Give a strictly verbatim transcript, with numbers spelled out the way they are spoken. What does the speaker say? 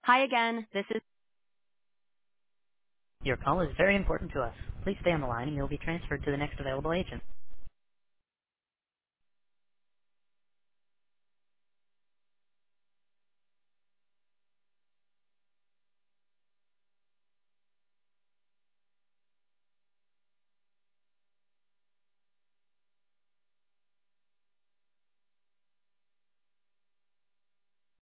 Hi again, this is... Your call is very important to us. Please stay on the line and you'll be transferred to the next available agent.